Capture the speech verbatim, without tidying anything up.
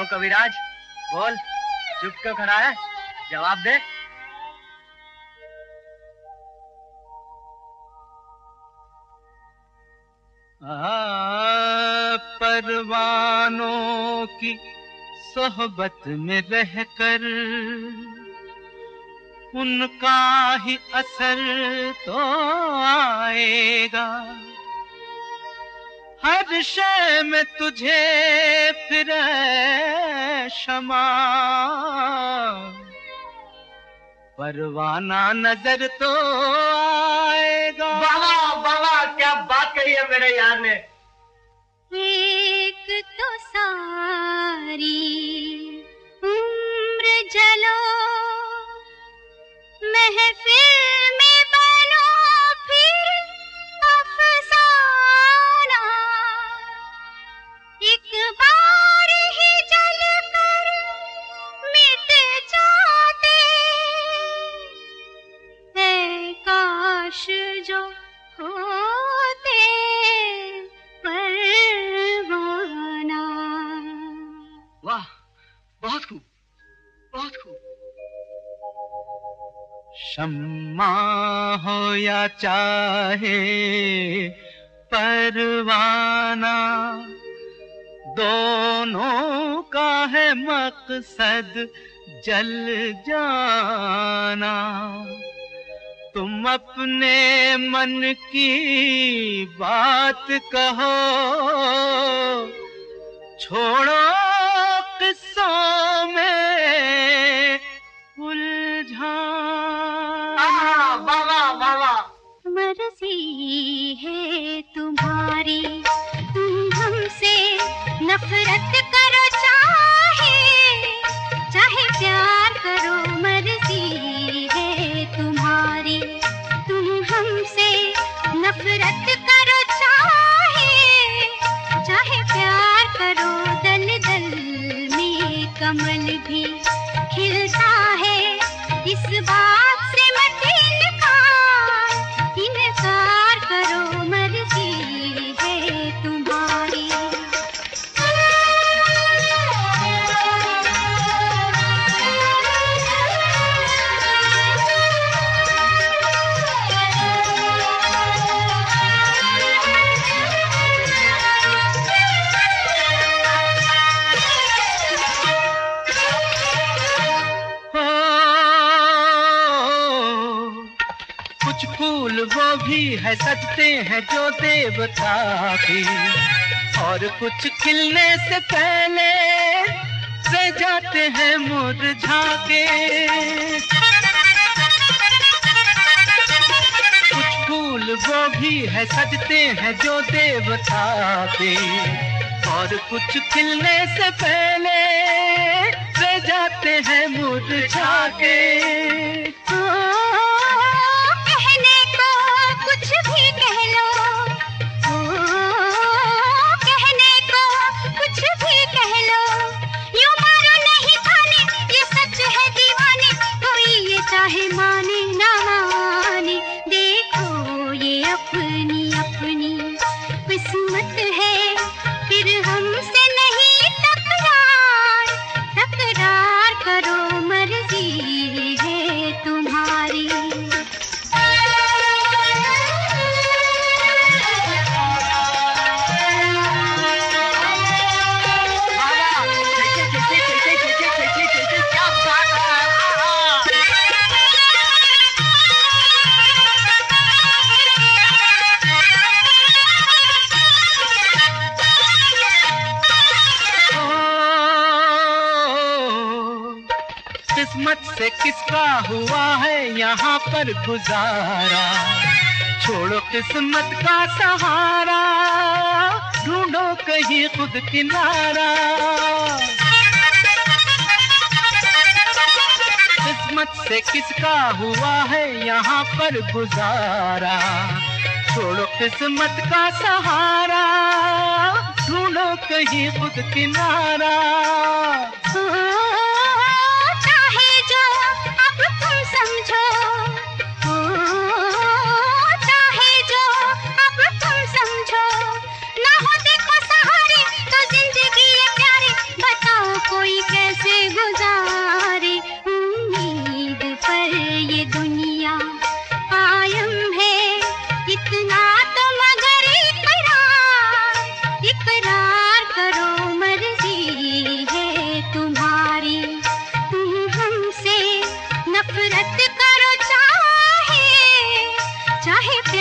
कविराज, बोल, चुप क्यों खड़ा है? जवाब दे। आ, परवानों की सोहबत में रहकर उनका ही असर तो आएगा। हर शय में तुझे फिर शमा परवाना नजर तो आएगा। बाबा बाबा, क्या बात कही है मेरे यार ने। एक तो सारी उम्र जलो, महफिल में बनो फिर अफसाना। एक बार ही जल कर मिट जाते, ऐ काश जो होते परवाना। वाह, बहुत खूब, बहुत खूब। शम्मा हो या चाहे परवाना, दोनों का है मकसद जल जाना। तुम अपने मन की बात कहो, छोड़ो किस्सों में उलझाना। बाबा बाबा, मर्जी है तुम्हारी, तुम हमसे नफरत करो चाहे चाहे प्यार करो। मर्जी है तुम्हारी, तुम हमसे नफरत करो चाहे चाहे प्यार करो। दल दल में कमल भी खिलता है, इस बात से मत इनकार इनकार करो। मर्जी है तुम्हारी। कुछ फूल वो भी है सजते हैं जो देवता के, और कुछ खिलने से पहले रह जाते हैं मुरझा के। कुछ फूल वो भी है सजते हैं जो देवता के, और कुछ खिलने से पहले रह जाते हैं मुरझा के। कुछ भी कह लो, ओ, कहने को कुछ भी कह लो, यूं मारो नहीं खाने, ये सच है दीवाने। कोई ये चाहे माने ना माने, देखो ये अपनी अपनी किस्मत है, फिर हमसे नहीं तकरार तकरार करो। मर्जी है तुम्हारी। किस्मत से किसका हुआ है यहाँ पर गुजारा, छोड़ो किस्मत का सहारा, ढूंढो कहीं खुद किनारा। किस्मत से किसका हुआ है यहाँ पर गुजारा, छोड़ो किस्मत का सहारा, ढूंढो कहीं खुद किनारा। समझो, ओ, चाहे जो अब तुम समझो, ना हो देखो सहारे तो जिंदगी ये प्यारे, बताओ कोई है प्यार।